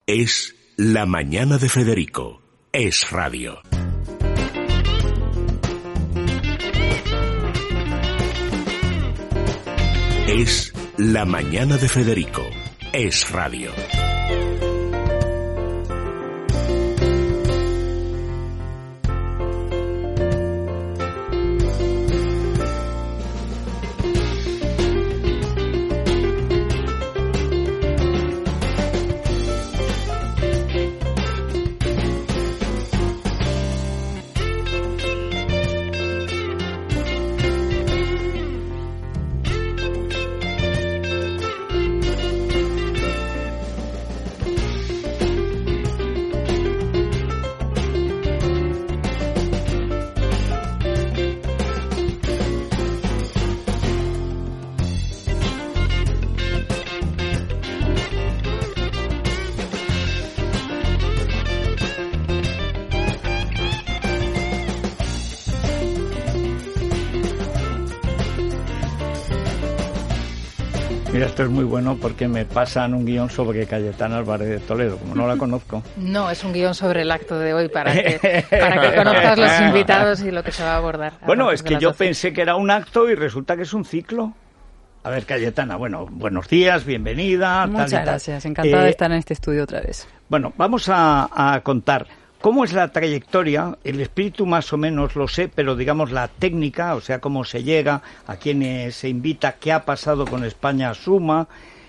Es La Mañana de Federico. Es radio. Es La Mañana de Federico. Es radio. Mira, esto es muy bueno porque me pasan un guión sobre Cayetana Álvarez de Toledo, como no la conozco. No, es un guión sobre el acto de hoy para que conozcas los invitados y lo que se va a abordar. Bueno, es que yo pensé que era un acto y resulta que es un ciclo. A ver, Cayetana, bueno, buenos días, bienvenida. Muchas gracias, encantada de estar en este estudio otra vez. Bueno, vamos a contar cómo es la trayectoria, el espíritu más o menos lo sé, pero digamos la técnica, o sea, cómo se llega, a quiénes se invita, qué ha pasado con España Suma.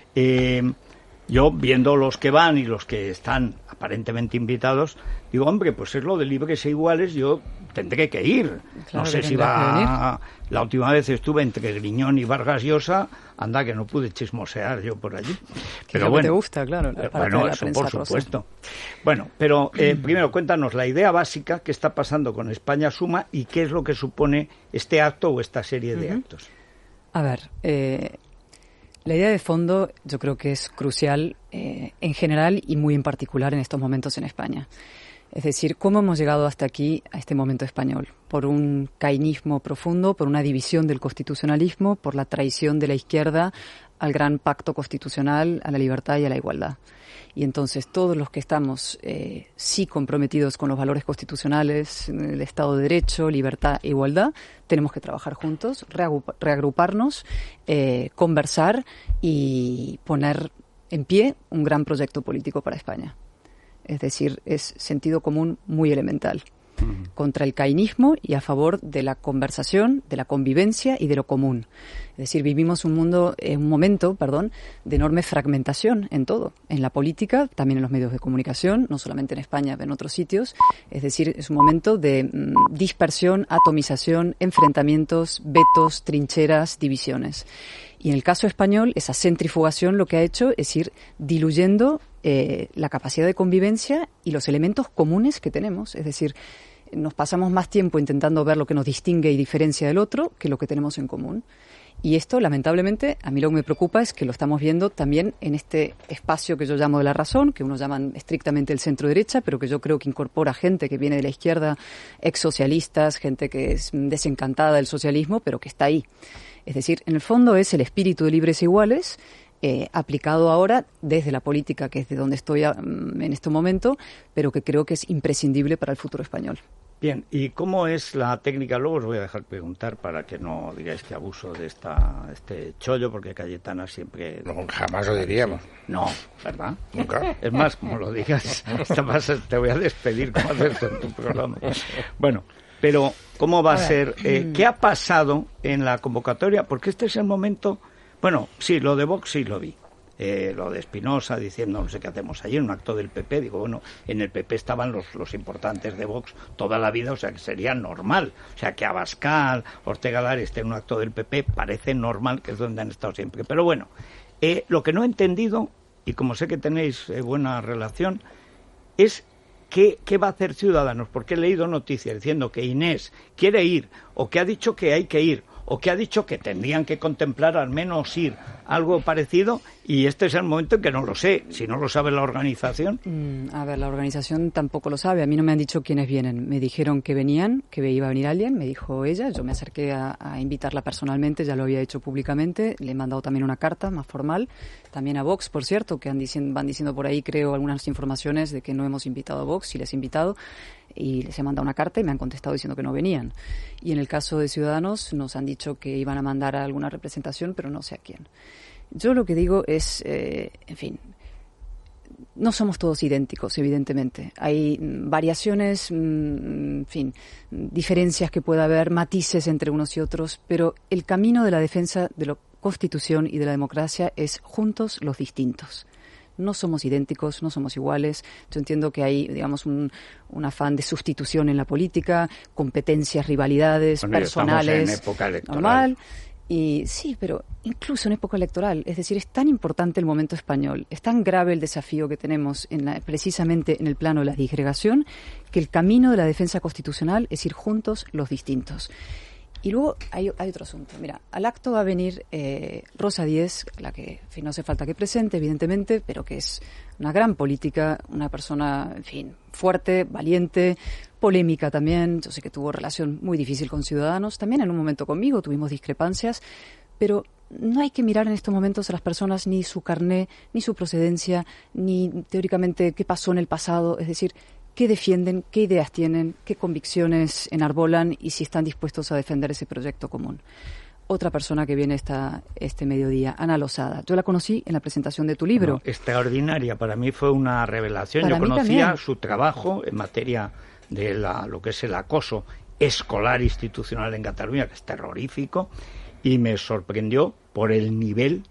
Yo, viendo los que van y los que están aparentemente invitados, digo, hombre, pues es lo de libres e iguales, yo tendré que ir. Claro, no sé si va... La última vez estuve entre Griñón y Vargas Llosa, anda que no pude chismosear yo por allí. Pero bueno, te gusta, claro, la parte bueno, de la eso prensa por supuesto. rosa. Bueno, pero primero cuéntanos la idea básica, qué está pasando con España Suma y qué es lo que supone este acto o esta serie de actos. A ver, la idea de fondo yo creo que es crucial en general y muy en particular en estos momentos en España. Es decir, cómo hemos llegado hasta aquí, a este momento español, por un caínismo profundo, por una división del constitucionalismo, por la traición de la izquierda al gran pacto constitucional, a la libertad y a la igualdad. Y entonces todos los que estamos sí comprometidos con los valores constitucionales, el Estado de Derecho, libertad e igualdad, tenemos que trabajar juntos, reagruparnos, conversar y poner en pie un gran proyecto político para España. Es decir, es sentido común muy elemental. Contra el caínismo y a favor de la conversación, de la convivencia y de lo común. Es decir, vivimos un momento, de enorme fragmentación en todo. En la política, también en los medios de comunicación, no solamente en España, pero en otros sitios. Es decir, es un momento de dispersión, atomización, enfrentamientos, vetos, trincheras, divisiones. Y en el caso español, esa centrifugación lo que ha hecho es ir diluyendo la capacidad de convivencia y los elementos comunes que tenemos. Es decir, nos pasamos más tiempo intentando ver lo que nos distingue y diferencia del otro que lo que tenemos en común. Y esto, lamentablemente, a mí lo que me preocupa es que lo estamos viendo también en este espacio que yo llamo de la razón, que unos llaman estrictamente el centro-derecha, pero que yo creo que incorpora gente que viene de la izquierda, ex-socialistas, gente que es desencantada del socialismo, pero que está ahí. Es decir, en el fondo es el espíritu de libres e iguales, aplicado ahora desde la política, que es de donde estoy en este momento, pero que creo que es imprescindible para el futuro español. Bien, ¿y cómo es la técnica? Luego os voy a dejar preguntar para que no digáis que abuso de este chollo, porque Cayetana siempre... No, jamás lo diríamos. No, ¿verdad? Nunca. Es más, como lo digas, te voy a despedir como haces en tu programa. Bueno, pero ¿cómo va a ser? ¿Qué ha pasado en la convocatoria? Porque este es el momento... Bueno, sí, lo de Vox sí lo vi. Lo de Espinosa diciendo no sé qué hacemos allí en un acto del PP. Digo, bueno, en el PP estaban los importantes de Vox toda la vida, o sea que sería normal. O sea que Abascal, Ortega Lara esté en un acto del PP, parece normal, que es donde han estado siempre. Pero bueno, lo que no he entendido, y como sé que tenéis buena relación, es qué va a hacer Ciudadanos, porque he leído noticias diciendo que Inés quiere ir, o que ha dicho que hay que ir, o que ha dicho que tendrían que contemplar al menos ir, algo parecido, y este es el momento en que no lo sé, si no lo sabe la organización. A ver, la organización tampoco lo sabe, a mí no me han dicho quiénes vienen, me dijeron que venían, que iba a venir alguien, me dijo ella, yo me acerqué a invitarla personalmente, ya lo había hecho públicamente, le he mandado también una carta más formal, También a Vox, por cierto, que van diciendo por ahí, creo, algunas informaciones de que no hemos invitado a Vox, y les he invitado, y les he mandado una carta y me han contestado diciendo que no venían. Y en el caso de Ciudadanos nos han dicho que iban a mandar a alguna representación, pero no sé a quién. Yo lo que digo es, en fin, no somos todos idénticos, evidentemente. Hay variaciones, en fin, diferencias que pueda haber, matices entre unos y otros, pero el camino de la defensa de la Constitución y de la democracia es juntos los distintos. No somos idénticos, no somos iguales. Yo entiendo que hay, digamos, un afán de sustitución en la política, competencias, rivalidades personales. Estamos en época electoral. Normal. Y sí, pero incluso en época electoral, es decir, es tan importante el momento español, es tan grave el desafío que tenemos precisamente en el plano de la disgregación, que el camino de la defensa constitucional es ir juntos los distintos. Y luego hay otro asunto. Mira, al acto va a venir Rosa Díez, la que, en fin, no hace falta que presente, evidentemente, pero que es una gran política, una persona, en fin, fuerte, valiente, polémica también. Yo sé que tuvo relación muy difícil con Ciudadanos, también en un momento conmigo tuvimos discrepancias, pero no hay que mirar en estos momentos a las personas ni su carné, ni su procedencia, ni teóricamente qué pasó en el pasado, es decir, qué defienden, qué ideas tienen, qué convicciones enarbolan y si están dispuestos a defender ese proyecto común. Otra persona que viene este mediodía, Ana Losada. Yo la conocí en la presentación de tu libro. No, extraordinaria, para mí fue una revelación. Para Yo mí conocía también. su trabajo en materia de lo que es el acoso escolar institucional en Cataluña, que es terrorífico, y me sorprendió por el nivel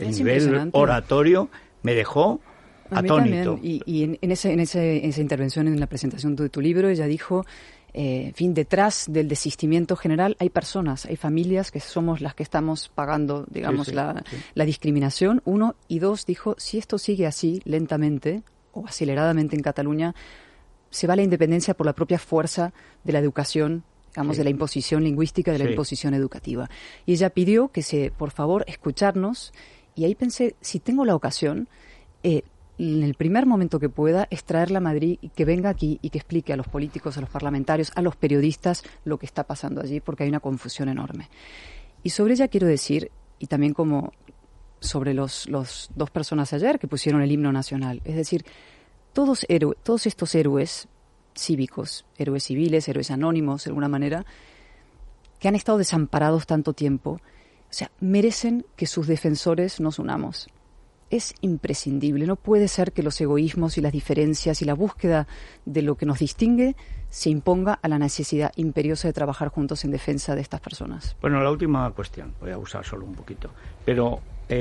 oratorio, me dejó atónito. Y en esa intervención en la presentación de tu libro, ella dijo, en fin, detrás del desistimiento general hay personas, hay familias que somos las que estamos pagando, digamos, la discriminación, uno, y dos, dijo, si esto sigue así, lentamente o aceleradamente en Cataluña, se va la independencia por la propia fuerza de la educación, digamos, de la imposición lingüística, de la imposición educativa. Y ella pidió que por favor, escucharnos, y ahí pensé, si tengo la ocasión, en el primer momento que pueda, es traerla a Madrid y que venga aquí y que explique a los políticos, a los parlamentarios, a los periodistas lo que está pasando allí, porque hay una confusión enorme. Y sobre ella quiero decir, y también como sobre los dos personas ayer que pusieron el himno nacional, es decir, todos estos héroes cívicos, héroes civiles, héroes anónimos, de alguna manera, que han estado desamparados tanto tiempo, o sea, merecen que sus defensores nos unamos. Es imprescindible, no puede ser que los egoísmos y las diferencias y la búsqueda de lo que nos distingue se imponga a la necesidad imperiosa de trabajar juntos en defensa de estas personas. Bueno, la última cuestión, voy a usar solo un poquito, pero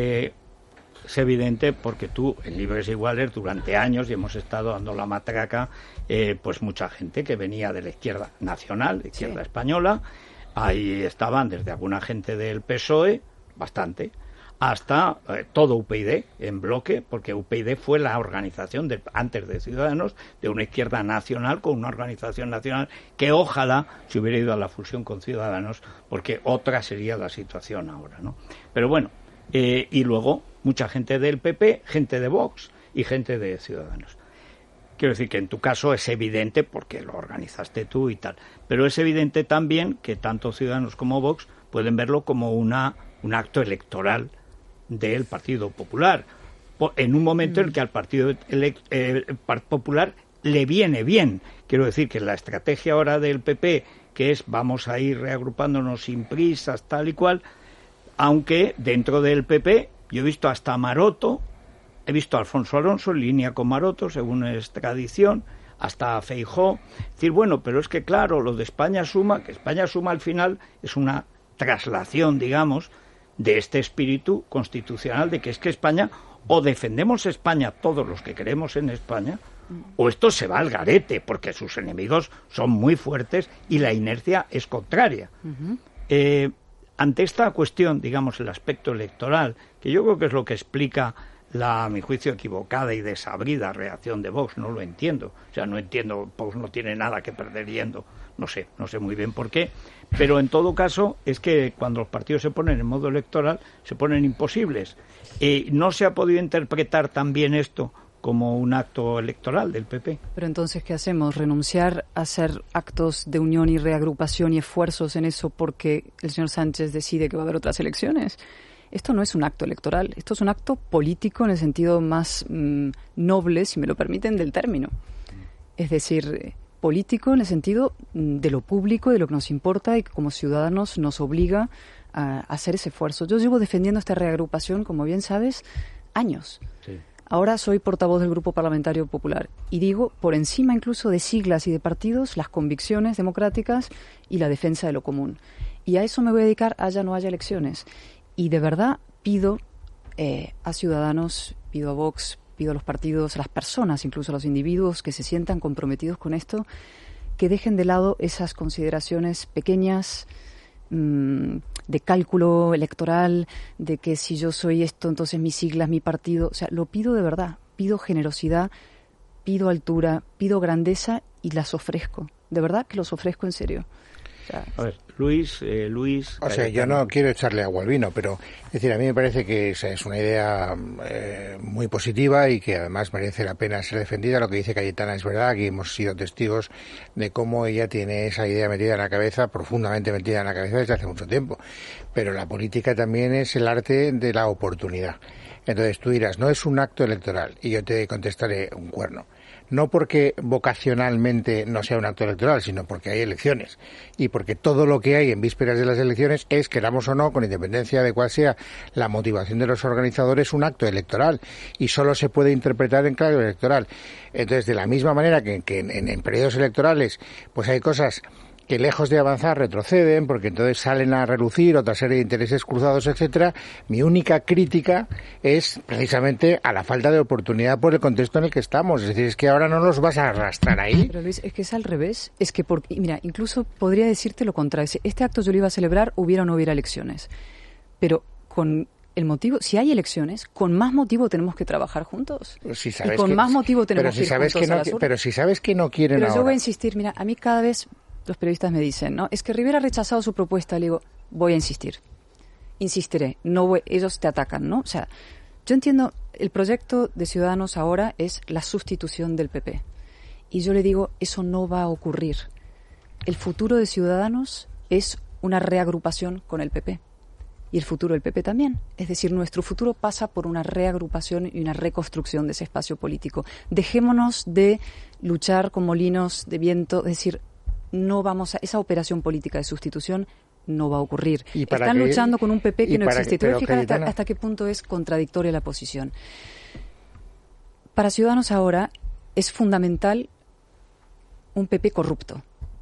es evidente porque tú en Libres e Iguales durante años y hemos estado dando la matraca, pues mucha gente que venía de la izquierda nacional, la izquierda española, ahí estaban desde alguna gente del PSOE, bastante, hasta todo UPyD en bloque, porque UPyD fue la organización antes de Ciudadanos de una izquierda nacional con una organización nacional que ojalá se hubiera ido a la fusión con Ciudadanos, porque otra sería la situación ahora, ¿no? Pero bueno, y luego mucha gente del PP, gente de Vox y gente de Ciudadanos. Quiero decir que en tu caso es evidente, porque lo organizaste tú y tal, pero es evidente también que tanto Ciudadanos como Vox pueden verlo como un acto electoral del Partido Popular, en un momento en el que al Partido Popular le viene bien. Quiero decir que la estrategia ahora del PP, que es vamos a ir reagrupándonos sin prisas, tal y cual, aunque dentro del PP yo he visto hasta Maroto, he visto a Alfonso Alonso en línea con Maroto, según es tradición, hasta Feijóo, decir, bueno, pero es que claro, lo de España Suma, que España Suma al final es una traslación, digamos, de este espíritu constitucional de que es que España, o defendemos España todos los que queremos en España, o esto se va al garete, porque sus enemigos son muy fuertes y la inercia es contraria. Ante esta cuestión, digamos, el aspecto electoral, que yo creo que es lo que explica a mi juicio, equivocada y desabrida reacción de Vox, no lo entiendo. O sea, no entiendo, Vox no tiene nada que perder yendo, no sé muy bien por qué, pero en todo caso es que cuando los partidos se ponen en modo electoral, se ponen imposibles. ¿No se ha podido interpretar también esto como un acto electoral del PP? Pero entonces, ¿qué hacemos? ¿Renunciar a hacer actos de unión y reagrupación y esfuerzos en eso porque el señor Sánchez decide que va a haber otras elecciones? esto no es un acto electoral, esto es un acto político en el sentido más noble, si me lo permiten, del término. Es decir, político en el sentido de lo público, de lo que nos importa y que como ciudadanos nos obliga a hacer ese esfuerzo. Yo llevo defendiendo esta reagrupación, como bien sabes, años. Sí. Ahora soy portavoz del Grupo Parlamentario Popular y digo, por encima incluso de siglas y de partidos, las convicciones democráticas y la defensa de lo común. Y a eso me voy a dedicar, haya o no haya elecciones. Y de verdad pido a Ciudadanos, pido a Vox, pido a los partidos, a las personas, incluso a los individuos que se sientan comprometidos con esto, que dejen de lado esas consideraciones pequeñas de cálculo electoral, de que si yo soy esto, entonces mis siglas, mi partido. O sea, lo pido de verdad, pido generosidad, pido altura, pido grandeza y las ofrezco. De verdad que los ofrezco en serio. O sea, a ver, Luis. O sea, yo no quiero echarle agua al vino, pero es decir, a mí me parece que es una idea muy positiva y que además merece la pena ser defendida. Lo que dice Cayetana es verdad, que hemos sido testigos de cómo ella tiene esa idea metida en la cabeza, profundamente metida en la cabeza desde hace mucho tiempo. Pero la política también es el arte de la oportunidad. Entonces tú dirás, no es un acto electoral, y yo te contestaré un cuerno. No porque vocacionalmente no sea un acto electoral, sino porque hay elecciones. Y porque todo lo que hay en vísperas de las elecciones es, queramos o no, con independencia de cuál sea la motivación de los organizadores, un acto electoral. Y solo se puede interpretar en clave electoral. Entonces, de la misma manera que en periodos electorales, pues hay cosas que lejos de avanzar retroceden, porque entonces salen a relucir otra serie de intereses cruzados, etcétera. Mi única crítica es precisamente a la falta de oportunidad por el contexto en el que estamos. Es decir, es que ahora no los vas a arrastrar ahí. Pero Luis, es que es al revés. Es que, mira, incluso podría decirte lo contrario. Si este acto yo lo iba a celebrar, hubiera o no hubiera elecciones. Pero con el motivo, si hay elecciones, con más motivo tenemos que trabajar juntos. Si sabes y con más motivo tenemos que ir juntos a las urnas. Pero si sabes que no quieren pero ahora. Yo voy a insistir, mira, a mí cada vez los periodistas me dicen, ¿no? Es que Rivera ha rechazado su propuesta. Le digo, voy a insistir. Insistiré. Ellos te atacan, ¿no? O sea, yo entiendo, el proyecto de Ciudadanos ahora es la sustitución del PP. Y yo le digo, eso no va a ocurrir. El futuro de Ciudadanos es una reagrupación con el PP. Y el futuro del PP también. Es decir, nuestro futuro pasa por una reagrupación y una reconstrucción de ese espacio político. Dejémonos de luchar con molinos de viento, es decir, no vamos a esa operación política de sustitución no va a ocurrir. Están luchando con un PP que no existe. Te voy a explicar hasta qué punto es contradictoria la posición. Para Ciudadanos ahora es fundamental un PP corrupto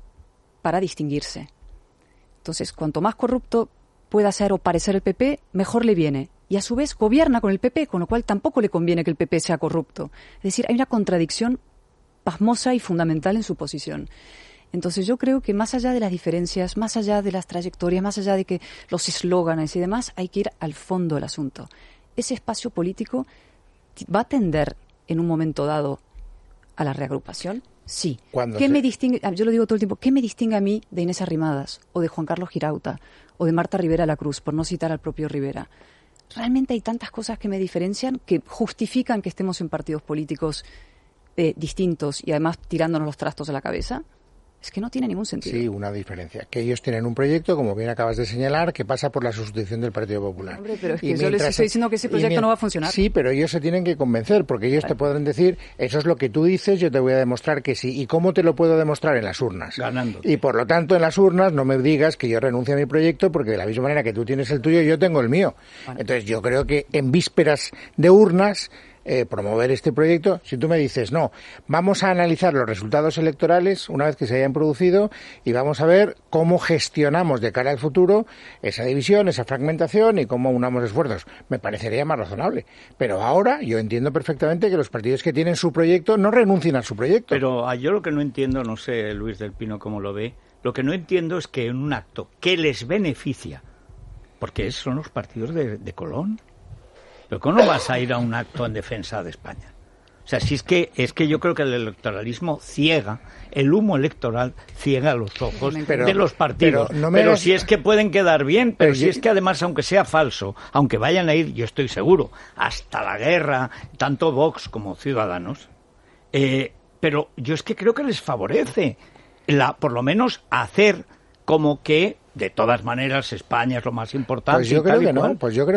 para distinguirse. Entonces, cuanto más corrupto pueda ser o parecer el PP, mejor le viene. Y a su vez gobierna con el PP, con lo cual tampoco le conviene que el PP sea corrupto. Es decir, hay una contradicción pasmosa y fundamental en su posición. Entonces yo creo que más allá de las diferencias, más allá de las trayectorias, más allá de que los eslóganes y demás, hay que ir al fondo del asunto. Ese espacio político va a tender en un momento dado a la reagrupación. Sí. ¿Qué me distingue? Yo lo digo todo el tiempo. ¿Qué me distingue a mí de Inés Arrimadas o de Juan Carlos Girauta o de Marta Rivera Lacruz, por no citar al propio Rivera? Realmente hay tantas cosas que me diferencian que justifican que estemos en partidos políticos distintos y además tirándonos los trastos a la cabeza. Es que no tiene ningún sentido. Sí, una diferencia. Que ellos tienen un proyecto, como bien acabas de señalar, que pasa por la sustitución del Partido Popular. Hombre, pero es que yo les estoy diciendo que ese proyecto no va a funcionar. Sí, pero ellos se tienen que convencer, porque ellos te podrán decir, eso es lo que tú dices, yo te voy a demostrar que sí. ¿Y cómo te lo puedo demostrar? En las urnas. Ganando. Y por lo tanto, en las urnas no me digas que yo renuncie a mi proyecto, porque de la misma manera que tú tienes el tuyo, yo tengo el mío. Bueno. Entonces yo creo que en vísperas de urnas promover este proyecto, si tú me dices, no, vamos a analizar los resultados electorales una vez que se hayan producido y vamos a ver cómo gestionamos de cara al futuro esa división, esa fragmentación y cómo unamos esfuerzos, me parecería más razonable. Pero ahora yo entiendo perfectamente que los partidos que tienen su proyecto no renuncien a su proyecto. Pero yo lo que no entiendo, no sé Luis del Pino cómo lo ve, lo que no entiendo es que en un acto que les beneficia, porque esos son los partidos de Colón, pero ¿cómo no vas a ir a un acto en defensa de España? O sea, si es que yo creo que el electoralismo ciega, el humo electoral ciega los ojos de los partidos. Pero si es que pueden quedar bien, pero si es que además, aunque sea falso, aunque vayan a ir, yo estoy seguro, hasta la guerra, tanto Vox como Ciudadanos, pero yo es que creo que les favorece por lo menos hacer como que de todas maneras España es lo más importante. Pues yo creo que no,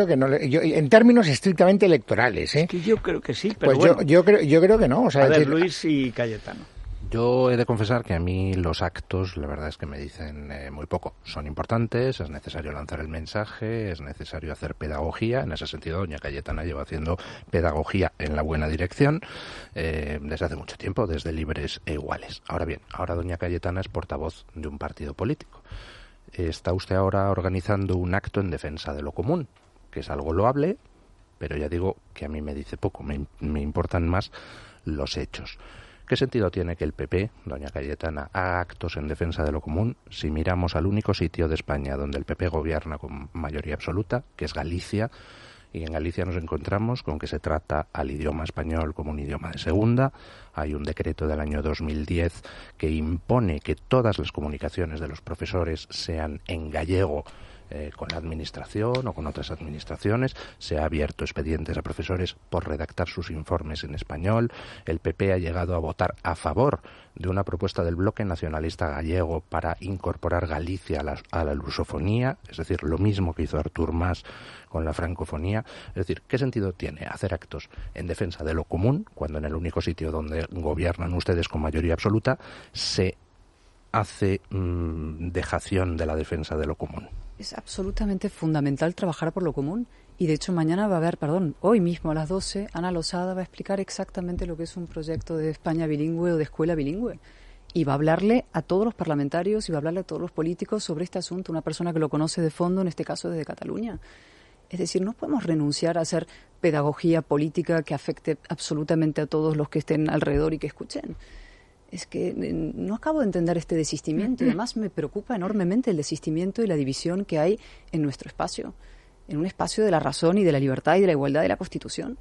en términos estrictamente electorales, ¿eh? Es que yo creo que sí, pero pues bueno. yo creo que no. O sea, a ver, Luis y Cayetano. Yo he de confesar que a mí los actos, la verdad es que me dicen muy poco. Son importantes, es necesario lanzar el mensaje, es necesario hacer pedagogía. En ese sentido, doña Cayetana lleva haciendo pedagogía en la buena dirección desde hace mucho tiempo, desde Libres e Iguales. Ahora bien, ahora doña Cayetana es portavoz de un partido político. Está usted ahora organizando un acto en defensa de lo común, que es algo loable, pero ya digo que a mí me dice poco, me importan más los hechos. ¿Qué sentido tiene que el PP, doña Cayetana, haga actos en defensa de lo común si miramos al único sitio de España donde el PP gobierna con mayoría absoluta, que es Galicia, y en Galicia nos encontramos con que se trata al idioma español como un idioma de segunda? Hay un decreto del año 2010 que impone que todas las comunicaciones de los profesores sean en gallego con la administración o con otras administraciones. Se ha abierto expedientes a profesores por redactar sus informes en español. El PP ha llegado a votar a favor de una propuesta del bloque nacionalista gallego para incorporar Galicia a la lusofonía, es decir, lo mismo que hizo Artur Mas con la francofonía. Es decir, ¿qué sentido tiene hacer actos en defensa de lo común cuando en el único sitio donde gobiernan ustedes con mayoría absoluta se hace dejación de la defensa de lo común? Es absolutamente fundamental trabajar por lo común. Y de hecho mañana va a haber, hoy mismo a las 12, Ana Losada va a explicar exactamente lo que es un proyecto de España bilingüe o de escuela bilingüe. Y va a hablarle a todos los parlamentarios y va a hablarle a todos los políticos sobre este asunto, una persona que lo conoce de fondo, en este caso desde Cataluña. Es decir, no podemos renunciar a hacer pedagogía política que afecte absolutamente a todos los que estén alrededor y que escuchen. Es que no acabo de entender este desistimiento y además me preocupa enormemente el desistimiento y la división que hay en nuestro espacio, en un espacio de la razón y de la libertad y de la igualdad de la Constitución.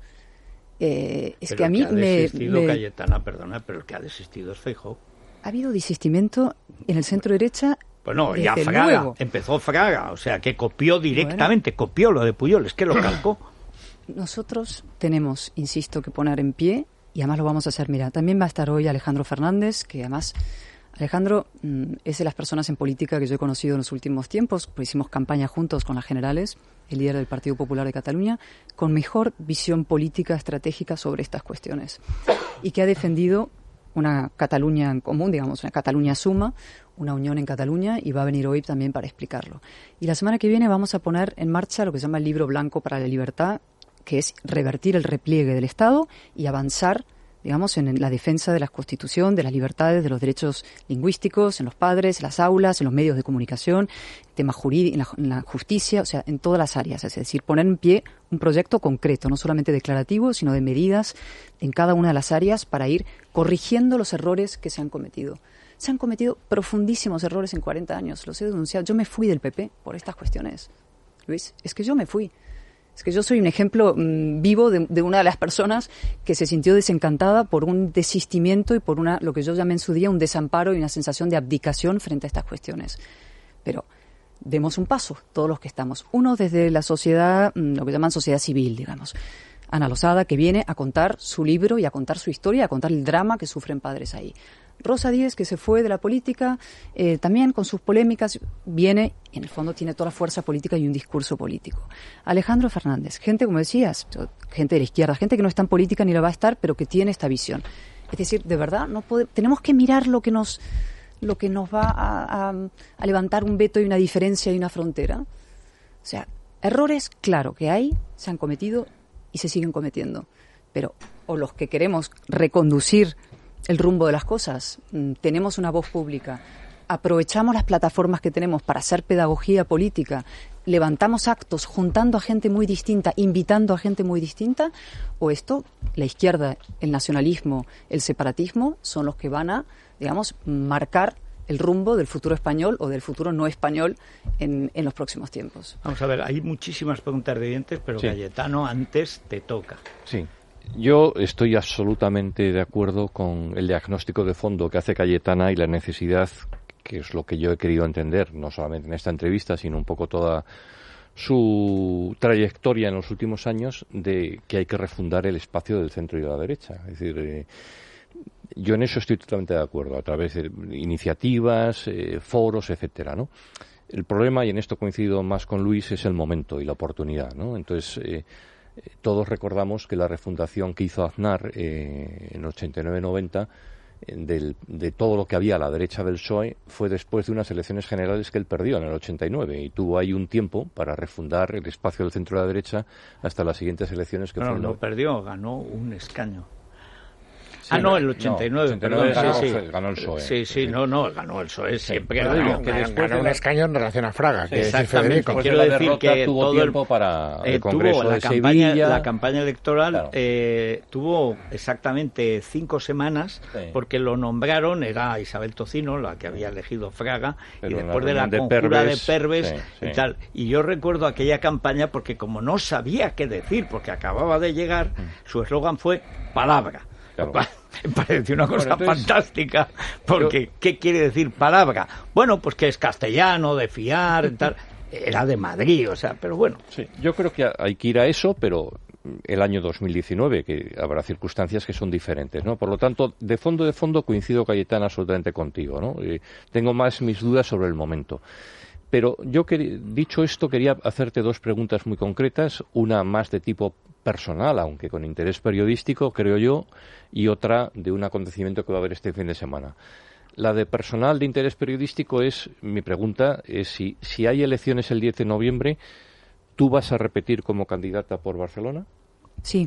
Es que a mí ha desistido Cayetana, perdona, pero el que ha desistido es Feijóo. Ha habido desistimiento en el centro derecha. Bueno, ya Fraga, empezó Fraga, o sea, que copió directamente, copió lo de Pujol, es que lo calcó. Nosotros tenemos, insisto, que poner en pie. Y además lo vamos a hacer, mira, también va a estar hoy Alejandro Fernández, que además Alejandro es de las personas en política que yo he conocido en los últimos tiempos, pues hicimos campaña juntos con las generales, el líder del Partido Popular de Cataluña, con mejor visión política estratégica sobre estas cuestiones. Y que ha defendido una Cataluña en común, digamos, una Cataluña suma, una unión en Cataluña, y va a venir hoy también para explicarlo. Y la semana que viene vamos a poner en marcha lo que se llama el Libro Blanco para la Libertad, que es revertir el repliegue del Estado y avanzar, digamos, en la defensa de la Constitución, de las libertades, de los derechos lingüísticos, en los padres, en las aulas, en los medios de comunicación, temas jurídicos, en la justicia, o sea, en todas las áreas. Es decir, poner en pie un proyecto concreto, no solamente declarativo, sino de medidas en cada una de las áreas para ir corrigiendo los errores que se han cometido. Se han cometido profundísimos errores en 40 años, los he denunciado. Yo me fui del PP por estas cuestiones, Luis, es que yo me fui. Es que yo soy un ejemplo vivo de una de las personas que se sintió desencantada por un desistimiento y por lo que yo llamé en su día un desamparo y una sensación de abdicación frente a estas cuestiones. Pero demos un paso, todos los que estamos. Uno desde la sociedad, lo que llaman sociedad civil, digamos. Ana Losada, que viene a contar su libro y a contar su historia, a contar el drama que sufren padres ahí. Rosa Díez, que se fue de la política, también con sus polémicas, viene y en el fondo tiene toda la fuerza política y un discurso político. Alejandro Fernández, gente, como decías, gente de la izquierda, gente que no está en política ni lo va a estar, pero que tiene esta visión. Es decir, de verdad, tenemos que mirar lo que nos va a levantar un veto y una diferencia y una frontera. O sea, errores, claro que hay, se han cometido y se siguen cometiendo. Pero, o los que queremos reconducir el rumbo de las cosas, tenemos una voz pública, aprovechamos las plataformas que tenemos para hacer pedagogía política, levantamos actos juntando a gente muy distinta, invitando a gente muy distinta, o esto, la izquierda, el nacionalismo, el separatismo, son los que van a, digamos, marcar el rumbo del futuro español o del futuro no español en los próximos tiempos. Vamos a ver, hay muchísimas preguntas de oyentes, pero sí. Cayetano, antes te toca. Sí. Yo estoy absolutamente de acuerdo con el diagnóstico de fondo que hace Cayetana y la necesidad, que es lo que yo he querido entender, no solamente en esta entrevista, sino un poco toda su trayectoria en los últimos años, de que hay que refundar el espacio del centro y de la derecha. Es decir, yo en eso estoy totalmente de acuerdo, a través de iniciativas, foros, etcétera, ¿no? El problema, y en esto coincido más con Luis, es el momento y la oportunidad, ¿no? Entonces, todos recordamos que la refundación que hizo Aznar en 89-90 de todo lo que había a la derecha del PSOE fue después de unas elecciones generales que él perdió en el 89 y tuvo ahí un tiempo para refundar el espacio del centro de la derecha hasta las siguientes elecciones que fueron. No perdió, ganó un escaño. Sí, el 89, perdón, ganó el PSOE. Sí, ganó el PSOE, siempre ganó un escaño en relación a Fraga, que exactamente, Federico. Quiero decir que tuvo todo tiempo para el Congreso tuvo de Sevilla. La campaña electoral tuvo exactamente 5 semanas, porque lo nombraron, era Isabel Tocino, la que había elegido Fraga, y después de la conjura de Perves y tal. Y yo recuerdo aquella campaña porque como no sabía qué decir, porque acababa de llegar, su eslogan fue palabra. Claro. Me pareció una cosa fantástica, porque ¿qué quiere decir palabra? Bueno, pues que es castellano, de fiar, tal. Era de Madrid, o sea, pero bueno. Sí, yo creo que hay que ir a eso, pero el año 2019, que habrá circunstancias que son diferentes, ¿no? Por lo tanto, de fondo coincido, Cayetana, absolutamente contigo, ¿no? Tengo más mis dudas sobre el momento. Pero yo, dicho esto, quería hacerte 2 preguntas muy concretas, una más de tipo personal, aunque con interés periodístico, creo yo, y otra de un acontecimiento que va a haber este fin de semana. La de personal de interés periodístico mi pregunta es si hay elecciones el 10 de noviembre, ¿tú vas a repetir como candidata por Barcelona? Sí.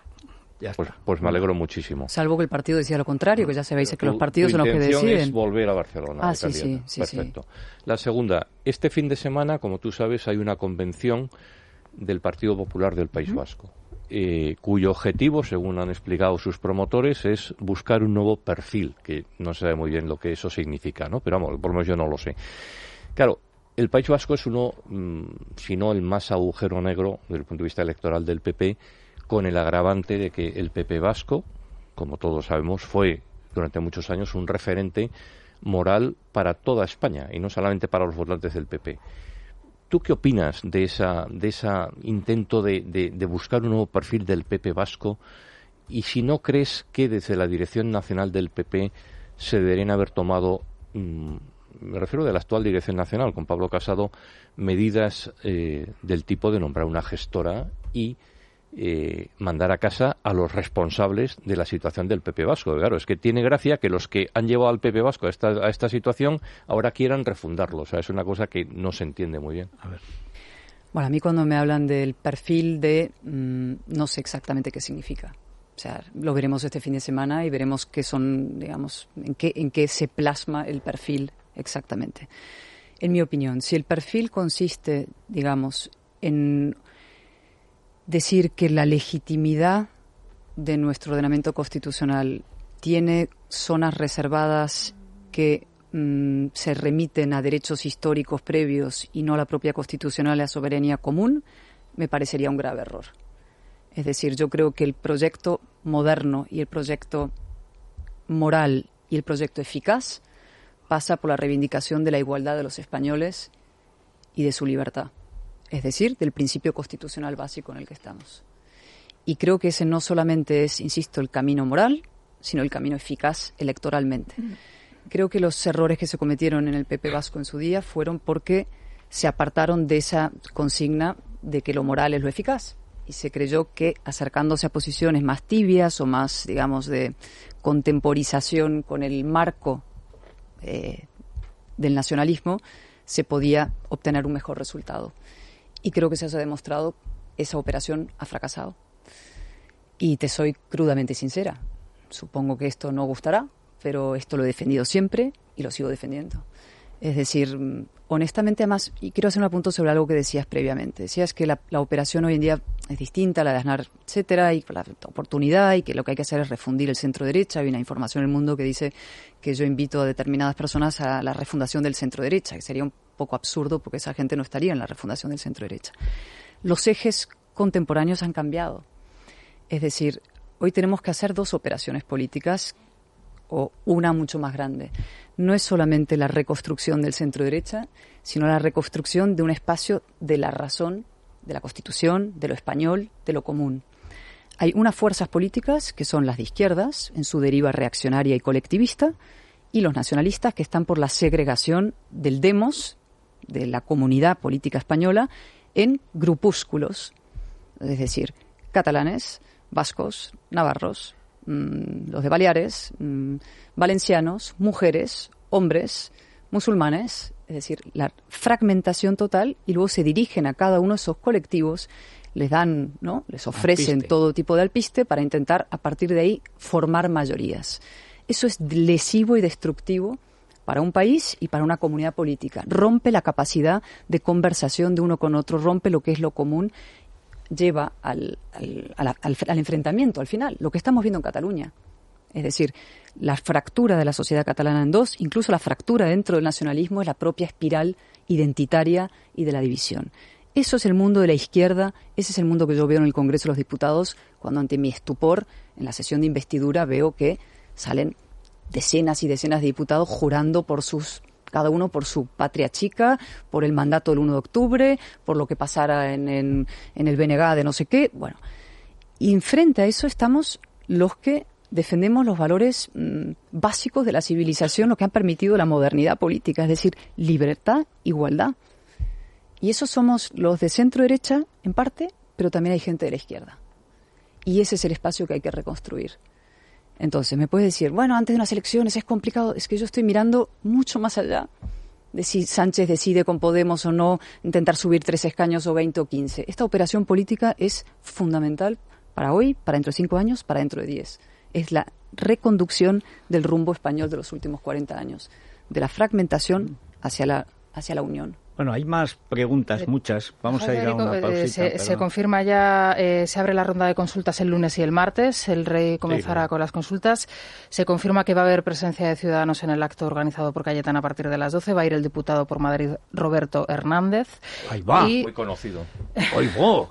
Pues me alegro muchísimo. Salvo que el partido decida lo contrario, que ya sabéis que los partidos son los que deciden. Tu intención es volver a Barcelona. Sí. Perfecto. La segunda, este fin de semana, como tú sabes, hay una convención del Partido Popular del País Vasco, cuyo objetivo, según han explicado sus promotores, es buscar un nuevo perfil, que no se sabe muy bien lo que eso significa, ¿no? Pero vamos, por lo menos yo no lo sé. Claro, el País Vasco es uno, si no el más agujero negro desde el punto de vista electoral del PP, con el agravante de que el PP vasco, como todos sabemos, fue durante muchos años un referente moral para toda España y no solamente para los votantes del PP. ¿Tú qué opinas de esa intento de buscar un nuevo perfil del PP vasco? Y si no crees que desde la dirección nacional del PP se deberían haber tomado, me refiero de la actual dirección nacional, con Pablo Casado, medidas del tipo de nombrar una gestora y mandar a casa a los responsables de la situación del PP vasco. Claro, es que tiene gracia que los que han llevado al PP vasco a esta situación ahora quieran refundarlo. O sea, es una cosa que no se entiende muy bien. A ver. Bueno, a mí cuando me hablan del perfil no sé exactamente qué significa. O sea, lo veremos este fin de semana y veremos qué son, digamos, en qué se plasma el perfil exactamente. En mi opinión, si el perfil consiste, digamos, en decir que la legitimidad de nuestro ordenamiento constitucional tiene zonas reservadas que se remiten a derechos históricos previos y no a la propia constitucional y a soberanía común, me parecería un grave error. Es decir, yo creo que el proyecto moderno y el proyecto moral y el proyecto eficaz pasa por la reivindicación de la igualdad de los españoles y de su libertad. Es decir, del principio constitucional básico en el que estamos. Y creo que ese no solamente es, insisto, el camino moral, sino el camino eficaz electoralmente. Creo que los errores que se cometieron en el PP vasco en su día fueron porque se apartaron de esa consigna de que lo moral es lo eficaz. Y se creyó que acercándose a posiciones más tibias o más, digamos, de contemporización con el marco del nacionalismo, se podía obtener un mejor resultado. Y creo que se ha demostrado, esa operación ha fracasado. Y te soy crudamente sincera. Supongo que esto no gustará, pero esto lo he defendido siempre y lo sigo defendiendo. Es decir, honestamente, además, y quiero hacer un apunto sobre algo que decías previamente. Decías que la operación hoy en día es distinta a la de Aznar, etcétera, y la oportunidad, y que lo que hay que hacer es refundir el centro derecha. Hay una información en el mundo que dice que yo invito a determinadas personas a la refundación del centro derecha, que sería un poco absurdo porque esa gente no estaría en la refundación del centro derecha. Los ejes contemporáneos han cambiado. Es decir, hoy tenemos que hacer 2 operaciones políticas o una mucho más grande. No es solamente la reconstrucción del centro derecha, sino la reconstrucción de un espacio de la razón, de la Constitución, de lo español, de lo común. Hay unas fuerzas políticas que son las de izquierdas, en su deriva reaccionaria y colectivista, y los nacionalistas que están por la segregación del demos de la comunidad política española en grupúsculos, es decir, catalanes, vascos, navarros, los de Baleares, valencianos, mujeres, hombres, musulmanes, es decir, la fragmentación total, y luego se dirigen a cada uno de esos colectivos, les dan, ¿no?, les ofrecen alpiste, todo tipo de alpiste para intentar a partir de ahí formar mayorías. Eso es lesivo y destructivo para un país y para una comunidad política. Rompe la capacidad de conversación de uno con otro, rompe lo que es lo común, lleva al enfrentamiento al final, lo que estamos viendo en Cataluña. Es decir, la fractura de la sociedad catalana en dos, incluso la fractura dentro del nacionalismo, es la propia espiral identitaria y de la división. Eso es el mundo de la izquierda, ese es el mundo que yo veo en el Congreso de los Diputados, cuando ante mi estupor, en la sesión de investidura, veo que salen decenas y decenas de diputados jurando por cada uno por su patria chica, por el mandato del 1 de octubre, por lo que pasara en el BNG de no sé qué. Bueno, y frente a eso estamos los que defendemos los valores básicos de la civilización, lo que han permitido la modernidad política, es decir, libertad, igualdad. Y esos somos los de centro-derecha, en parte, pero también hay gente de la izquierda. Y ese es el espacio que hay que reconstruir. Entonces, me puedes decir, bueno, antes de unas elecciones es complicado. Es que yo estoy mirando mucho más allá de si Sánchez decide con Podemos o no intentar subir 3 escaños o 20 o 15. Esta operación política es fundamental para hoy, para dentro de 5 años, para dentro de 10. Es la reconducción del rumbo español de los últimos 40 años, de la fragmentación hacia la unión. Bueno, hay más preguntas, muchas. Vamos a ir a una pausita. Se confirma ya, se abre la ronda de consultas el lunes y el martes. El Rey comenzará con las consultas. Se confirma que va a haber presencia de ciudadanos en el acto organizado por Cayetana a partir de las 12. Va a ir el diputado por Madrid, Roberto Hernández. Ahí va. Muy conocido. Pues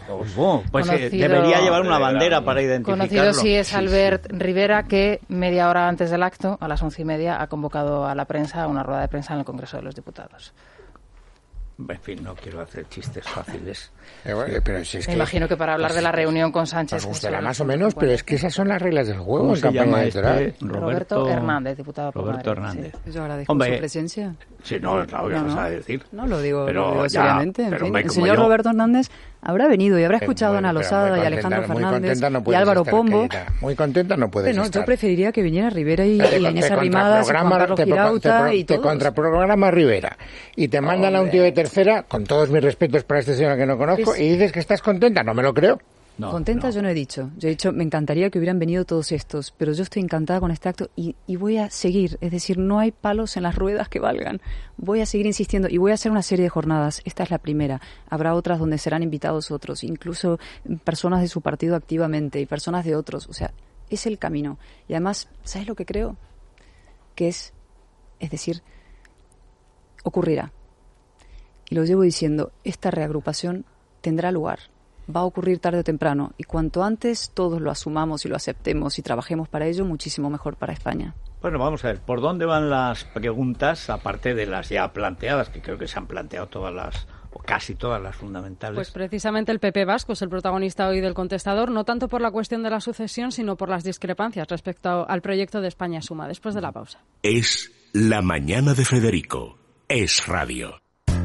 debería llevar una bandera para identificarlo. Conocido sí es Albert Rivera, que media hora antes del acto, a las 11:30, ha convocado a la prensa a una rueda de prensa en el Congreso de los Diputados. En fin, no quiero hacer chistes fáciles. Pero si es Me imagino que para hablar de la reunión con Sánchez... Nos gustará más o menos, pero es que esas son las reglas del juego ¿Cómo en se campaña llama electoral. Roberto Hernández, diputado por Roberto Madrid. Hernández. Sí. Yo agradezco su presencia. Sí, no, claro, ¿qué vas a decir? No lo digo, pero lo digo seriamente. pero el señor Roberto Hernández habrá venido y habrá escuchado a Ana Pero Losada y Alejandro Fernández y Álvaro Pombo. Muy contenta no puedes estar. Yo preferiría que viniera Rivera y Inés Arrimadas y Juan Carlos Girauta y todos. Te contraprograma Rivera y te mandan a un tío de tercera, con todos mis respetos para este señor que no conozco, y dices que estás contenta. No me lo creo. Contenta yo no he dicho. Yo he dicho, me encantaría que hubieran venido todos estos, pero yo estoy encantada con este acto y voy a seguir. Es decir, no hay palos en las ruedas que valgan. Voy a seguir insistiendo y voy a hacer una serie de jornadas. Esta es la primera. Habrá otras donde serán invitados otros, incluso personas de su partido activamente y personas de otros. O sea, es el camino. Y además, ¿sabes lo que creo? Que es decir, ocurrirá. Y lo llevo diciendo, esta reagrupación tendrá lugar. Va a ocurrir tarde o temprano, y cuanto antes todos lo asumamos y lo aceptemos y trabajemos para ello, muchísimo mejor para España. Bueno, vamos a ver, ¿por dónde van las preguntas, aparte de las ya planteadas, que creo que se han planteado todas las, o casi todas las fundamentales? Pues precisamente el PP vasco es el protagonista hoy del contestador, no tanto por la cuestión de la sucesión, sino por las discrepancias respecto al proyecto de España Suma, después de la pausa. Es La Mañana de Federico. Es Radio.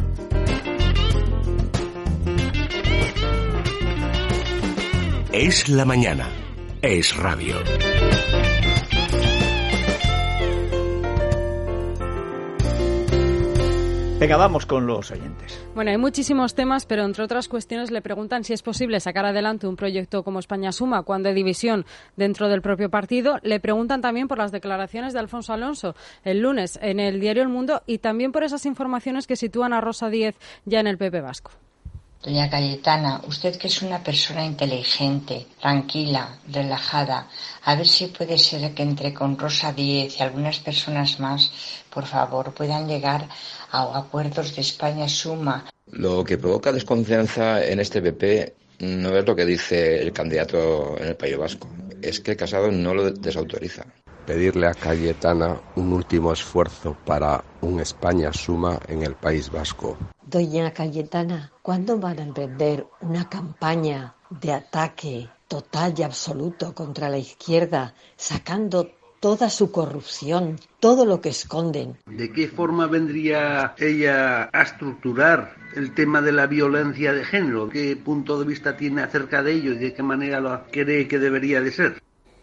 Es la mañana. Es radio. Venga, vamos con los oyentes. Bueno, hay muchísimos temas, pero entre otras cuestiones le preguntan si es posible sacar adelante un proyecto como España Suma cuando hay división dentro del propio partido. Le preguntan también por las declaraciones de Alfonso Alonso el lunes en el diario El Mundo y también por esas informaciones que sitúan a Rosa Díez ya en el PP vasco. Doña Cayetana, usted que es una persona inteligente, tranquila, relajada, a ver si puede ser que entre con Rosa Díez y algunas personas más, por favor, puedan llegar a acuerdos de España Suma. Lo que provoca desconfianza en este PP no es lo que dice el candidato en el País Vasco, es que Casado no lo desautoriza. Pedirle a Cayetana un último esfuerzo para un España Suma en el País Vasco. Doña Cayetana, ¿cuándo van a emprender una campaña de ataque total y absoluto contra la izquierda, sacando toda su corrupción, todo lo que esconden. ¿De qué forma vendría ella a estructurar el tema de la violencia de género? ¿Qué punto de vista tiene acerca de ello y de qué manera lo cree que debería de ser?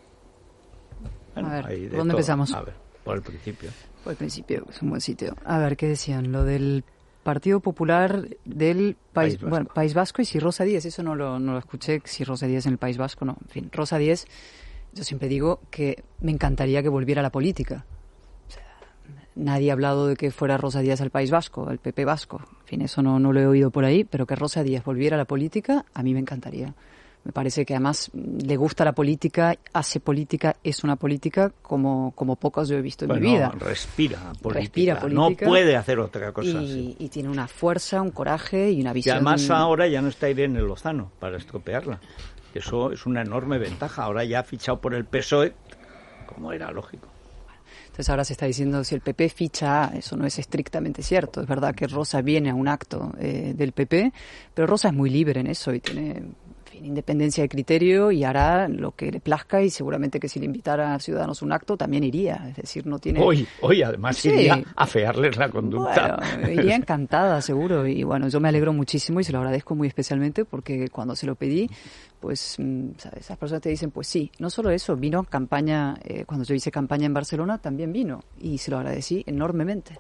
Bueno, a ver, ¿por dónde empezamos? A ver, por el principio. Por el principio, es un buen sitio. A ver, ¿qué decían? Lo del Partido Popular del País Vasco. Bueno, País Vasco, y si Rosa Díez, eso no lo escuché, si Rosa Díez en el País Vasco, no. En fin, Rosa Díez, yo siempre digo que me encantaría que volviera a la política. O sea, nadie ha hablado de que fuera Rosa Díez al País Vasco, al PP vasco. En fin, eso no lo he oído por ahí, pero que Rosa Díez volviera a la política, a mí me encantaría. Me parece que además le gusta la política, hace política, es una política como pocos yo he visto en mi vida. Respira política. No puede hacer otra cosa así. Y tiene una fuerza, un coraje y una visión. Y además ahora ya no está Irene Lozano para estropearla. Eso es una enorme ventaja. Ahora ya ha fichado por el PSOE, como era lógico. Entonces ahora se está diciendo si el PP ficha A, eso no es estrictamente cierto. Es verdad que Rosa viene a un acto del PP, pero Rosa es muy libre en eso y tiene independencia de criterio y hará lo que le plazca, y seguramente que si le invitara a Ciudadanos un acto también iría, es decir, no tiene... Hoy además iría a afearles la conducta. Bueno, iría encantada, seguro, y bueno, yo me alegro muchísimo y se lo agradezco muy especialmente porque cuando se lo pedí, pues, ¿sabes? Esas personas te dicen, pues sí, no solo eso, vino en campaña, cuando yo hice campaña en Barcelona también vino y se lo agradecí enormemente.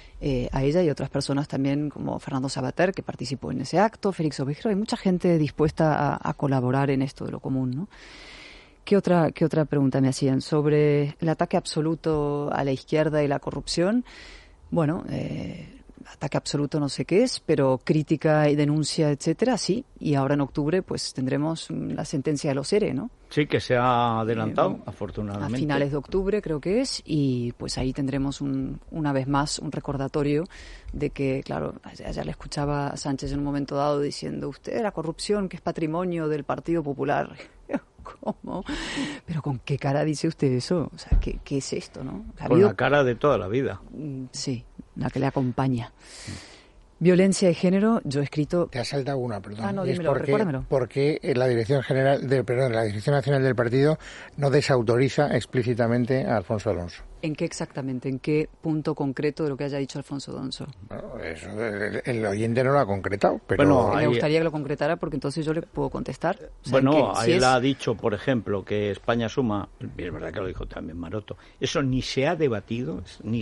A ella y otras personas también, como Fernando Savater, que participó en ese acto, Félix Ovejero, hay mucha gente dispuesta a colaborar en esto de lo común, ¿no? ¿Qué otra pregunta me hacían? Sobre el ataque absoluto a la izquierda y la corrupción. Bueno, ataque absoluto no sé qué es, pero crítica y denuncia, etcétera, sí. Y ahora en octubre pues tendremos la sentencia de los ERE, ¿no? Sí, que se ha adelantado, afortunadamente. A finales de octubre creo que es, y pues ahí tendremos una vez más un recordatorio de que, claro, ya le escuchaba a Sánchez en un momento dado diciendo, usted la corrupción que es patrimonio del Partido Popular. ¿Cómo? ¿Pero con qué cara dice usted eso? O sea, ¿qué es esto, no? Con la cara de toda la vida. Sí, la que le acompaña. Violencia de género, yo he escrito... Te ha saltado una, perdón. Ah, no, dímelo, recuérdamelo. Porque la Dirección Nacional del Partido no desautoriza explícitamente a Alfonso Alonso. ¿En qué exactamente? ¿En qué punto concreto de lo que haya dicho Alfonso Alonso? Bueno, eso el oyente no lo ha concretado, pero... Bueno, me gustaría que lo concretara porque entonces yo le puedo contestar. O sea, bueno, ahí él ha dicho, por ejemplo, que España suma, es verdad que lo dijo también Maroto, eso ni se ha debatido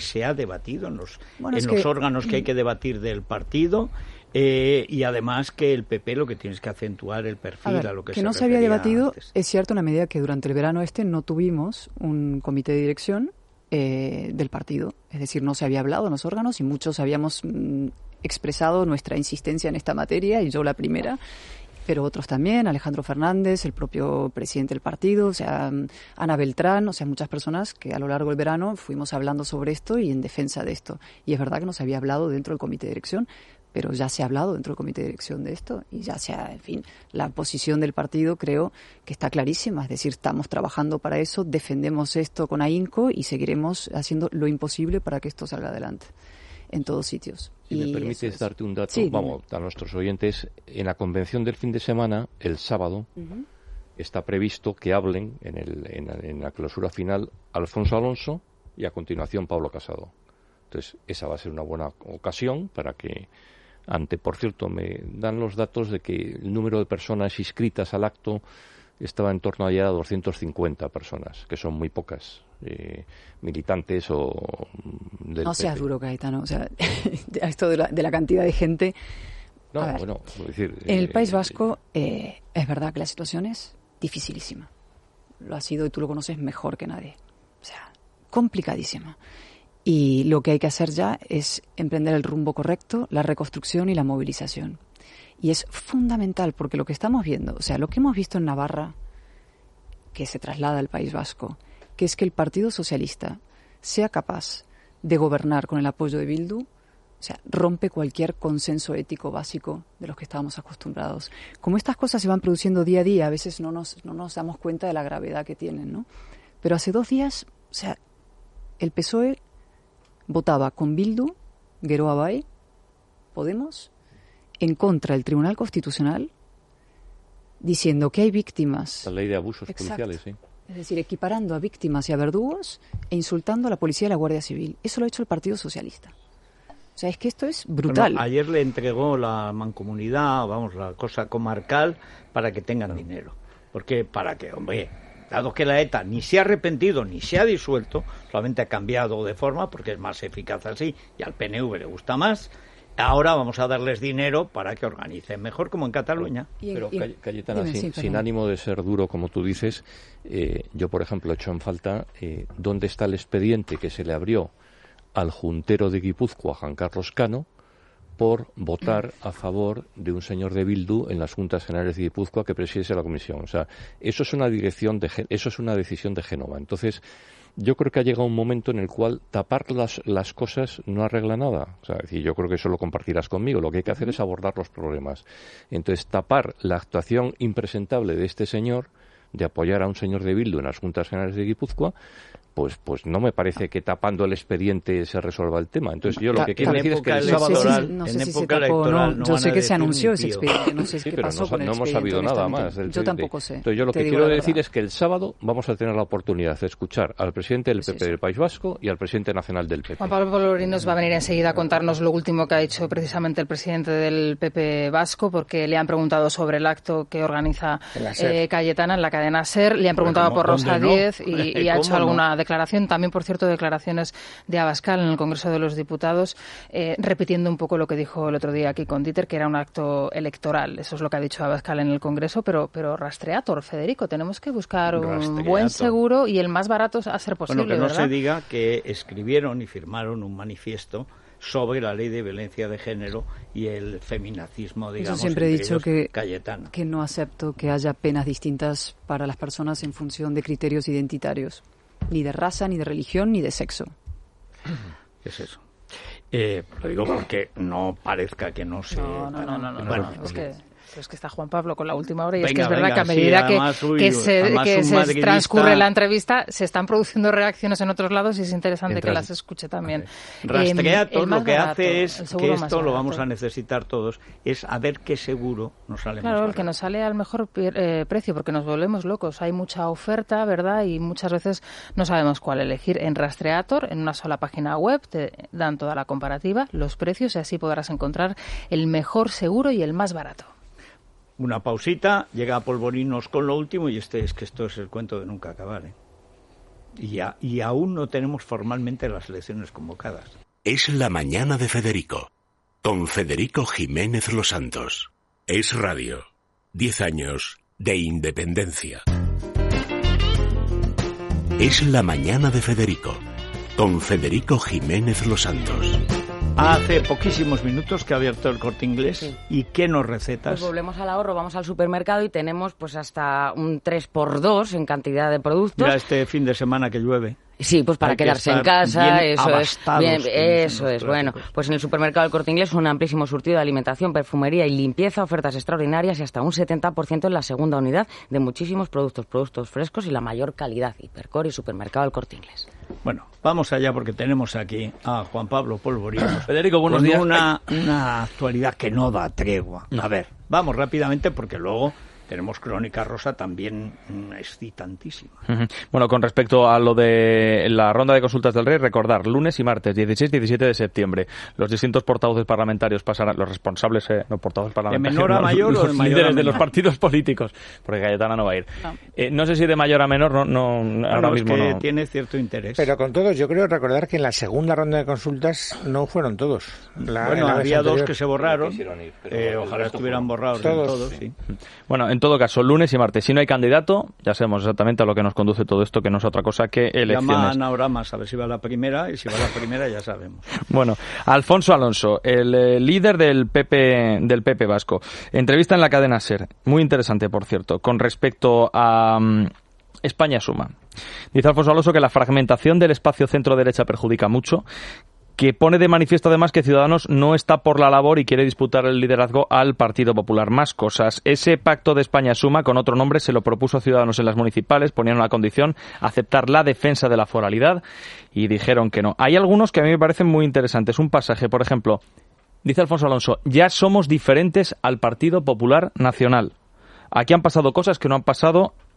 en los órganos que hay que debatir del partido, y además que el PP lo que tiene es que acentuar el perfil a lo que no se había debatido antes. Es cierto, en la medida que durante el verano no tuvimos un comité de dirección del partido, es decir, no se había hablado en los órganos y muchos habíamos expresado nuestra insistencia en esta materia, y yo la primera, pero otros también, Alejandro Fernández, el propio presidente del partido, o sea, Ana Beltrán, o sea, muchas personas que a lo largo del verano fuimos hablando sobre esto y en defensa de esto. Y es verdad que no se había hablado dentro del comité de dirección, pero ya se ha hablado dentro del comité de dirección de esto y ya en fin, la posición del partido creo que está clarísima, es decir, estamos trabajando para eso, defendemos esto con ahínco y seguiremos haciendo lo imposible para que esto salga adelante en todos sitios. Si me permites darte un dato, vamos, a nuestros oyentes, en la convención del fin de semana, el sábado, está previsto que hablen en la clausura final Alfonso Alonso y a continuación Pablo Casado. Entonces, esa va a ser una buena ocasión para que por cierto, me dan los datos de que el número de personas inscritas al acto estaba en torno a ya 250 personas, que son muy pocas, militantes o del No seas PP. duro, Cayetano, o sea, esto de la cantidad de gente... No, bueno, es decir... En el País Vasco es verdad que la situación es dificilísima. Lo ha sido y tú lo conoces mejor que nadie. O sea, complicadísima. Y lo que hay que hacer ya es emprender el rumbo correcto, la reconstrucción y la movilización. Y es fundamental porque lo que estamos viendo, o sea, lo que hemos visto en Navarra, que se traslada al País Vasco, que es que el Partido Socialista sea capaz de gobernar con el apoyo de Bildu, o sea, rompe cualquier consenso ético básico de los que estábamos acostumbrados. Como estas cosas se van produciendo día a día, a veces no nos damos cuenta de la gravedad que tienen, ¿no? Pero hace 2 días, o sea, el PSOE votaba con Bildu, Geroa Bai, Podemos, en contra del Tribunal Constitucional, diciendo que hay víctimas. La ley de abusos policiales, sí. Es decir, equiparando a víctimas y a verdugos e insultando a la policía y a la Guardia Civil. Eso lo ha hecho el Partido Socialista. O sea, es que esto es brutal. Bueno, ayer le entregó la mancomunidad, la cosa comarcal, para que tengan dinero. Porque para que, hombre, dado que la ETA ni se ha arrepentido ni se ha disuelto, solamente ha cambiado de forma porque es más eficaz así y al PNV le gusta más, ahora vamos a darles dinero para que organicen mejor, como en Cataluña. Pero Cayetana, sin ánimo de ser duro, como tú dices, yo, por ejemplo, he hecho en falta dónde está el expediente que se le abrió al juntero de Guipúzcoa, Juan Carlos Cano, por votar a favor de un señor de Bildu en las Juntas Generales de Guipúzcoa que presidiese la comisión. O sea, eso es una decisión de Génova. Entonces, yo creo que ha llegado un momento en el cual tapar las cosas no arregla nada. O sea, es decir, yo creo que eso lo compartirás conmigo. Lo que hay que hacer es abordar los problemas. Entonces, tapar la actuación impresentable de este señor, de apoyar a un señor de Bildu en las Juntas Generales de Guipúzcoa, pues no me parece que tapando el expediente se resuelva el tema. Entonces yo lo que quiero decir es que el sábado... No sé si se tapó o no. Yo sé que se anunció ese expediente. No sé qué pasó con el expediente. No hemos sabido nada más del Yo tampoco sé. Entonces yo lo que quiero decir es que el sábado vamos a tener la oportunidad de escuchar al presidente del PP del País Vasco y al presidente nacional del PP. Juan Pablo Polvorín nos va a venir enseguida a contarnos lo último que ha dicho precisamente el presidente del PP Vasco, porque le han preguntado sobre el acto que organiza Cayetana en la cadena SER. Le han preguntado por Rosa Díez y ha hecho alguna declaración. También, por cierto, declaraciones de Abascal en el Congreso de los Diputados, repitiendo un poco lo que dijo el otro día aquí con Dieter, que era un acto electoral. Eso es lo que ha dicho Abascal en el Congreso, pero rastreator, Federico, tenemos que buscar un buen seguro y el más barato a ser posible, bueno, que no ¿verdad? se diga que escribieron y firmaron un manifiesto sobre la ley de violencia de género y el feminacismo, digamos. Yo siempre he dicho Cayetana, que no acepto que haya penas distintas para las personas en función de criterios identitarios. Ni de raza, ni de religión, ni de sexo. ¿Qué es eso? Lo digo porque no parezca que no se... No. Bueno, es que está Juan Pablo con la última hora y venga, es que es verdad que a medida que se transcurre la entrevista se están produciendo reacciones en otros lados y es interesante que las escuche también. Rastreator lo que hace es que esto lo vamos a necesitar todos, es a ver qué seguro nos sale más barato. Claro, el que nos sale al mejor precio, porque nos volvemos locos. Hay mucha oferta, ¿verdad? Y muchas veces no sabemos cuál elegir. En Rastreator, en una sola página web, te dan toda la comparativa, los precios y así podrás encontrar el mejor seguro y el más barato. Una pausita, llega a Polvorinos con lo último y esto es el cuento de nunca acabar, ¿eh? Y aún no tenemos formalmente las elecciones convocadas. Es la mañana de Federico, con Federico Jiménez Los Santos. Es Radio. 10 años de independencia. Es la mañana de Federico, con Federico Jiménez Los Santos. Hace poquísimos minutos que ha abierto el Corte Inglés. Sí. ¿Y qué nos recetas? Pues volvemos al ahorro, vamos al supermercado y tenemos pues hasta un 3x2 en cantidad de productos. Mira este fin de semana que llueve. Sí, pues para quedarse en casa, eso es. Bueno, pues en el supermercado del Corte Inglés un amplísimo surtido de alimentación, perfumería y limpieza, ofertas extraordinarias y hasta un 70% en la segunda unidad de muchísimos productos frescos y la mayor calidad. Hipercor y supermercado del Corte Inglés. Bueno, vamos allá porque tenemos aquí a Juan Pablo Polvorinos. Federico, buenos días. Una actualidad que no da tregua. A ver, vamos rápidamente porque luego tenemos Crónica Rosa también excitantísima. Bueno, con respecto a lo de la ronda de consultas del Rey, recordar, lunes y martes, 16 y 17 de septiembre, los distintos portavoces parlamentarios pasarán, los responsables, no portavoces parlamentarios, ¿de menor a mayor los o de mayor líderes a menor? De los partidos políticos, porque Cayetana no va a ir. No sé si de mayor a menor, ahora mismo es que no. Tiene cierto interés. Pero con todos, yo creo recordar que en la segunda ronda de consultas no fueron todos. Había dos que se borraron, ojalá estuvieran borrados todos, sí. Bueno, en todo caso, lunes y martes, si no hay candidato, ya sabemos exactamente a lo que nos conduce todo esto, que no es otra cosa que elecciones. Llama a Ana Oramas a ver si va la primera, y si va la primera ya sabemos. Bueno, Alfonso Alonso, el líder del PP vasco, entrevista en la cadena SER, muy interesante por cierto, con respecto a España Suma. Dice Alfonso Alonso que la fragmentación del espacio centro-derecha perjudica mucho, que pone de manifiesto además que Ciudadanos no está por la labor y quiere disputar el liderazgo al Partido Popular. Más cosas. Ese pacto de España Suma, con otro nombre, se lo propuso Ciudadanos en las municipales, ponían una condición, aceptar la defensa de la foralidad, y dijeron que no. Hay algunos que a mí me parecen muy interesantes. Un pasaje, por ejemplo, dice Alfonso Alonso, ya somos diferentes al Partido Popular Nacional. Aquí han pasado cosas que no han pasado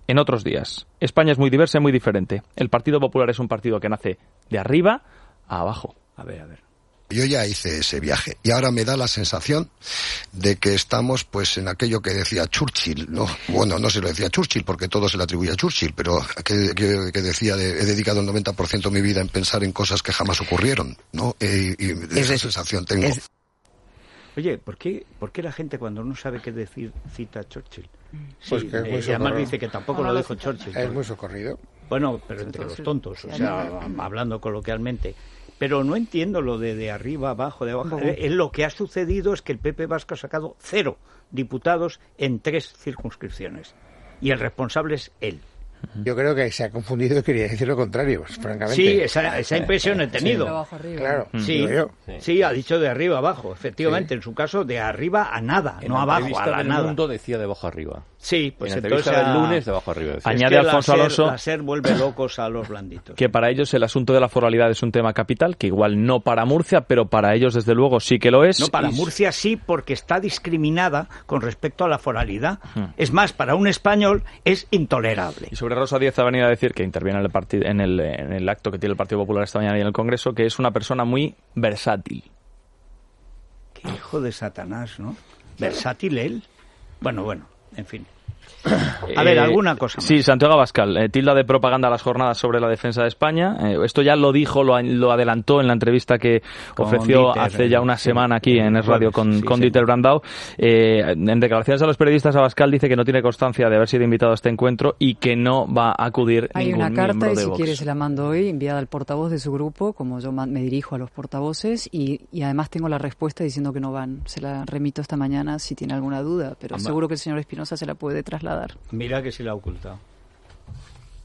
en otros días. España es muy diversa y muy diferente. El Partido Popular es un partido que nace de arriba a abajo. A ver. Yo ya hice ese viaje y ahora me da la sensación de que estamos pues en aquello que decía Churchill, ¿no? Bueno, no se lo decía Churchill porque todo se le atribuye a Churchill, pero que decía he dedicado el 90% de mi vida en pensar en cosas que jamás ocurrieron, ¿no? Y esa sensación tengo. Oye, ¿por qué la gente cuando no sabe qué decir cita a Churchill? Pues Sí, que es muy y además socorrido. dice que tampoco lo dijo Churchill. Es muy socorrido. Bueno, pero entre los tontos, o sea, hablando coloquialmente. Pero no entiendo lo de arriba, abajo, de abajo. Lo que ha sucedido es que el PP vasco ha sacado 0 diputados en 3 circunscripciones. Y el responsable es él. Yo creo que se ha confundido y quería decir lo contrario, pues, francamente. Sí, esa impresión he tenido. De abajo arriba. Claro. Sí, ha dicho de arriba abajo, efectivamente. Sí. En su caso, de arriba a nada, no abajo, a la nada. El Mundo decía de abajo arriba. Sí, pues en la entonces entrevista del lunes de abajo arriba. Decía. Añade Alfonso Alonso la SER vuelve locos a los blanditos. Que para ellos el asunto de la foralidad es un tema capital, que igual no para Murcia, pero para ellos desde luego sí que lo es. No, para Murcia sí, porque está discriminada con respecto a la foralidad. Es más, para un español es intolerable. Y sobre Rosa Díez ha venido a decir, que interviene en el acto que tiene el Partido Popular esta mañana y en el Congreso, que es una persona muy versátil. Qué hijo de Satanás, ¿no? Versátil él. Bueno, en fin. A ver, alguna cosa más. Sí, Santiago Abascal tilda de propaganda a las jornadas sobre la defensa de España. Esto ya lo dijo, lo adelantó en la entrevista que ofreció Dieter, hace ya una semana aquí en Es Radio con Dieter Brandau. En declaraciones a los periodistas, Abascal dice que no tiene constancia de haber sido invitado a este encuentro y que no va a acudir ningún miembro de Vox. Hay una carta, y si quiere se la mando hoy, enviada al portavoz de su grupo, como yo me dirijo a los portavoces, y además tengo la respuesta diciendo que no van. Se la remito esta mañana si tiene alguna duda, pero seguro que el señor Espinosa se la puede trasladar. Mira que sí la ha ocultado.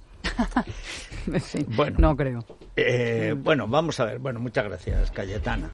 En fin, bueno, no creo. Bueno, vamos a ver. Bueno, muchas gracias, Cayetana.